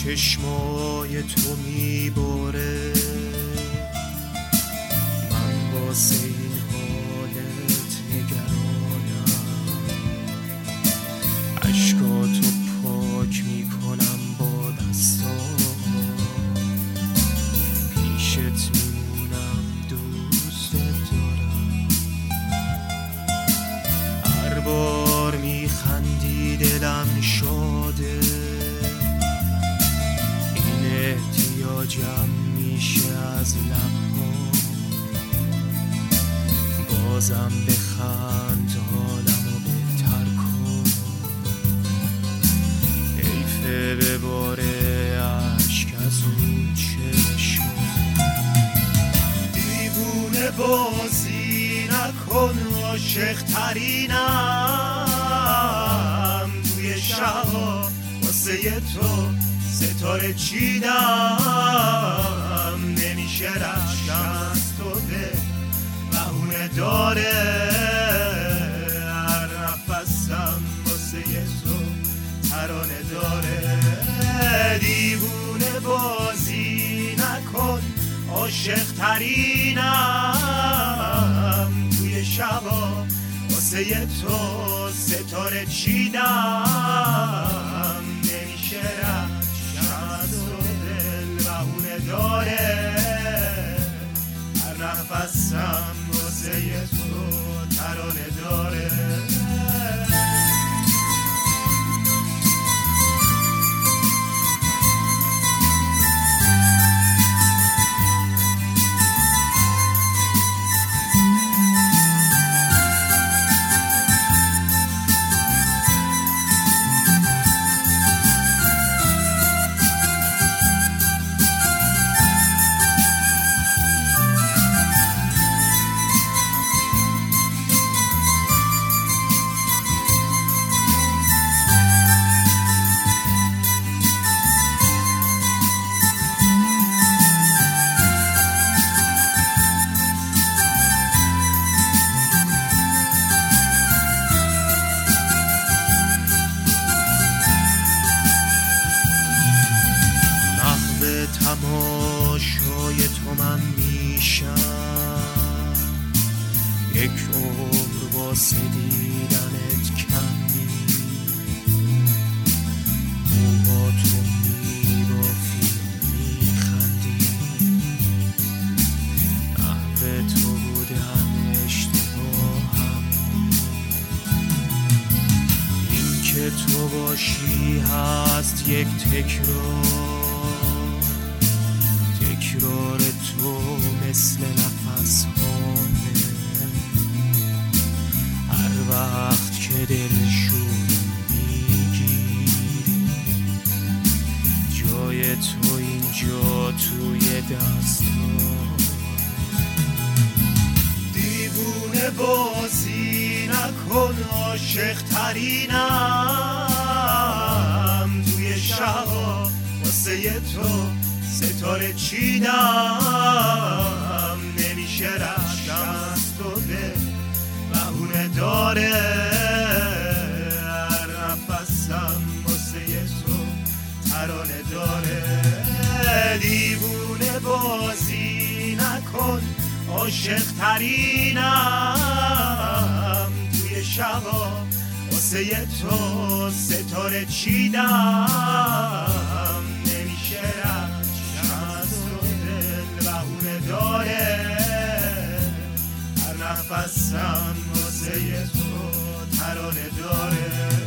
چشمای تو میباره، من واسه این حالت نگرانم. عشقاتو پاک میکنم با دستام، پیشت میمونم دوست دارم. هر بار میخندی دلم شاده، احتیاجم میشه از لبها. بازم بخند حالمو بهتر کن، حیفه بباره عشق از اون چشم. دیوونه بازی نکن، عاشق ترینم توی شبا واسه تو ستاره چیدم. نمیشه رشکم از تو ده بهونه داره، هر نفسم واسه تو ترانه داره. دیوونه بازی نکن، عاشق ترینم توی شبا واسه تو ستاره چیدم. نمیشه داره، هر نفسم واسه تو ترانه داره. تماشای تو من میشم، یک عمر واسه دیدنت کمی. موها تو میبافی میخندی، محو تو بودن اشتباهم. این که تو باشی هست یک تکرار تو مثل نفس هامه. هر وقت که دلشون میگیری، جای تو اینجا توی دستام. دیوونه بازی نکن، عاشق ترینم توی شبا واسه تو ستاره چیدم. نمیشه رشکم از تو ده بهونه داره، هر نفسم واسه تو ترانه داره. دیوونه بازی نکن، عاشق ترینم توی شبا واسه تو ستاره چیدم. نمیشه داره، هر نفسم واسه تو ترانه داره.